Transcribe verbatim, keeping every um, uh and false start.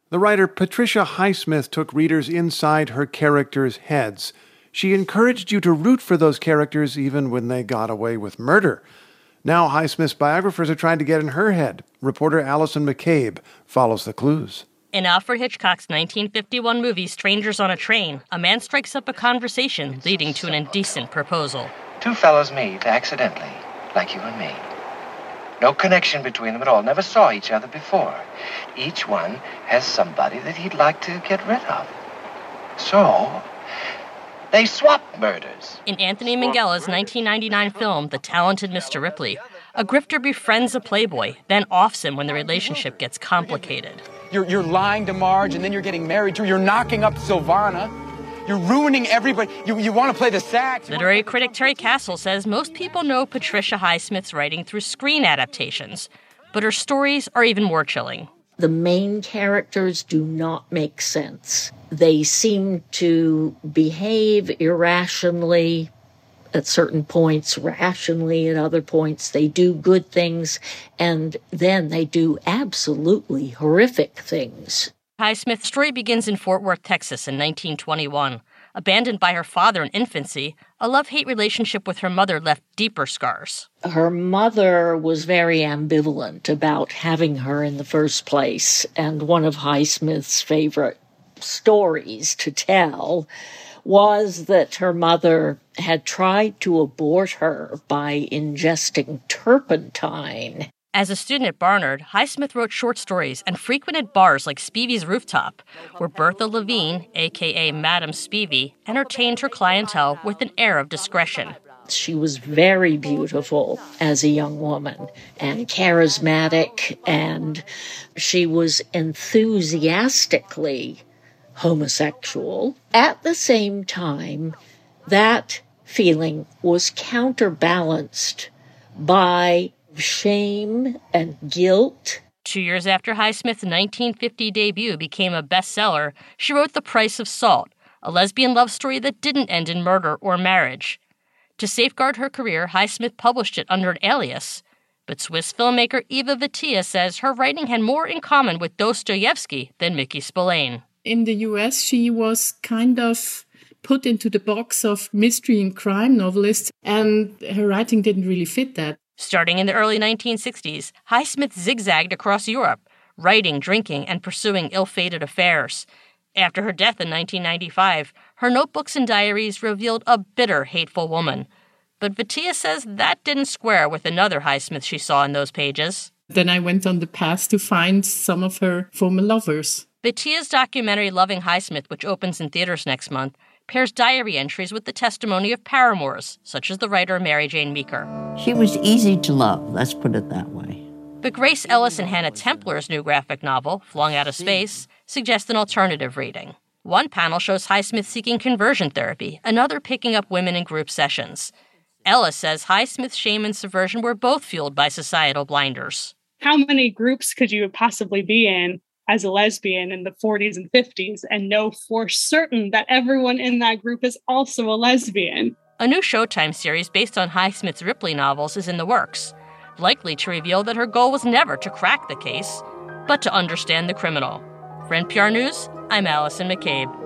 The writer Patricia Highsmith took readers inside her characters' heads. She encouraged you to root for those characters even when they got away with murder. Now Highsmith's biographers are trying to get in her head. Reporter Allison McCabe follows the clues. In Alfred Hitchcock's nineteen fifty-one movie Strangers on a Train, a man strikes up a conversation leading to an indecent proposal. Two fellows meet accidentally, like you and me. No connection between them at all. Never saw each other before. Each one has somebody that he'd like to get rid of. So, they swap murders. In Anthony Minghella's nineteen ninety-nine film, The Talented Mister Ripley, a grifter befriends a playboy, then offs him when the relationship gets complicated. You're, you're lying to Marge, and then you're getting married to her. You're knocking up Sylvana. You're ruining everybody. You, you want to play the sax. Literary critic Terry Castle says most people know Patricia Highsmith's writing through screen adaptations, but her stories are even more chilling. The main characters do not make sense. They seem to behave irrationally at certain points, rationally at other points. They do good things, and then they do absolutely horrific things. Highsmith's story begins in Fort Worth, Texas in nineteen twenty-one. Abandoned by her father in infancy, a love-hate relationship with her mother left deeper scars. Her mother was very ambivalent about having her in the first place, and one of Highsmith's favorite stories to tell was that her mother had tried to abort her by ingesting turpentine. As a student at Barnard, Highsmith wrote short stories and frequented bars like Spivey's Rooftop, where Bertha Levine, a k a. Madame Spivey, entertained her clientele with an air of discretion. She was very beautiful as a young woman and charismatic, and she was enthusiastically homosexual. At the same time, that feeling was counterbalanced by shame and guilt. Two years after Highsmith's nineteen fifty debut became a bestseller, she wrote The Price of Salt, a lesbian love story that didn't end in murder or marriage. To safeguard her career, Highsmith published it under an alias, but Swiss filmmaker Eva Vittia says her writing had more in common with Dostoevsky than Mickey Spillane. In the U S, she was kind of put into the box of mystery and crime novelists, and her writing didn't really fit that. Starting in the early nineteen sixties, Highsmith zigzagged across Europe, writing, drinking, and pursuing ill-fated affairs. After her death in nineteen ninety-five, her notebooks and diaries revealed a bitter, hateful woman. But Vittia says that didn't square with another Highsmith she saw in those pages. Then I went on the path to find some of her former lovers. Vittia's documentary Loving Highsmith, which opens in theaters next month, pairs diary entries with the testimony of paramours, such as the writer Mary Jane Meeker. She was easy to love, let's put it that way. But Grace Ellis and Hannah Templer's new graphic novel, Flung Out of Space, suggests an alternative reading. One panel shows Highsmith seeking conversion therapy, another picking up women in group sessions. Ellis says Highsmith's shame and subversion were both fueled by societal blinders. How many groups could you possibly be in as a lesbian in the forties and fifties and know for certain that everyone in that group is also a lesbian? A new Showtime series based on Highsmith's Ripley novels is in the works, likely to reveal that her goal was never to crack the case, but to understand the criminal. For N P R News, I'm Allison McCabe.